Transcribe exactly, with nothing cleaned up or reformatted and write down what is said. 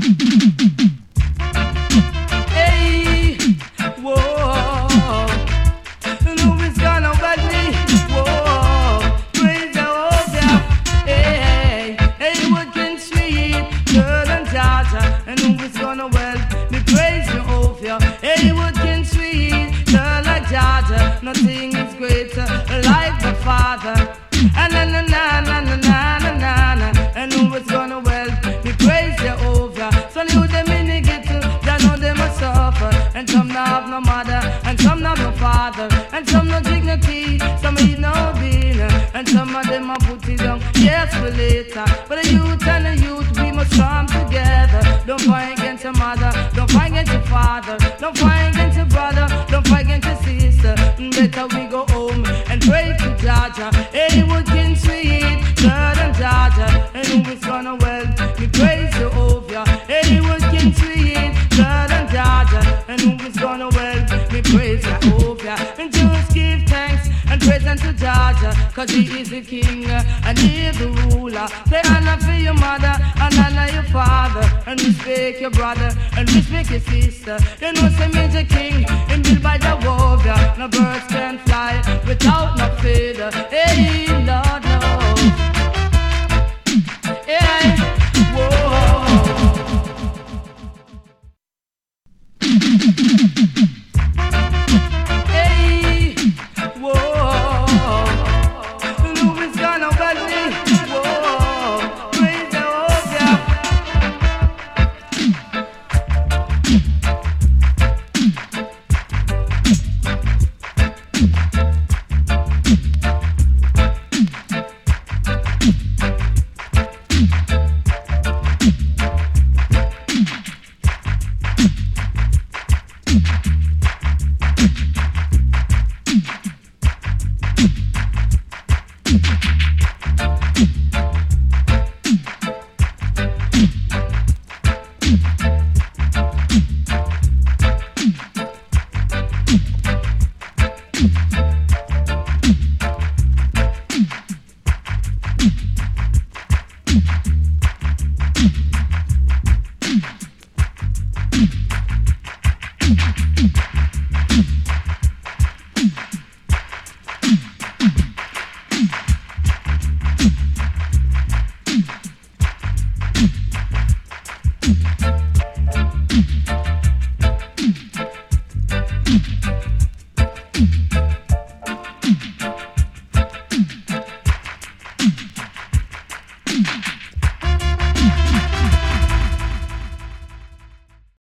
Hey, whoa, who is gonna wed me? Whoa, praise Jehovah. Hey, hey, what can sweet girl and Jaja, and who is gonna wed me? Praise Jehovah. Hey, what can sweet girl like Jaja? Nothing is greater like the Father. And na na na na na na na na na, and who is gonna wed me? Praise Jehovah. So you them in the ghetto, they know them a suffer, and some not have no mother, and some not no father, and some no dignity, some eat no bean, and some of them are put it down. Yes, for later, but the youth and the youth we must come together. Don't fight against your mother, don't fight against your father, don't fight against your brother, don't fight against your sister. Better we go home and pray to Jaja. Anyone can sweet, God and Jaja, and who is gonna well, we praise Jehovah. Anyone can sweet, God and Jaja, and who is gonna well, we praise Jehovah. And just give thanks and praise unto Jaja, cause he is the king and he is the ruler. Say honor for your mother and honor your father, and respect your brother and respect your sister. You know say major king and built by Jehovah. No birds can fly without no feather. Hey, Lord.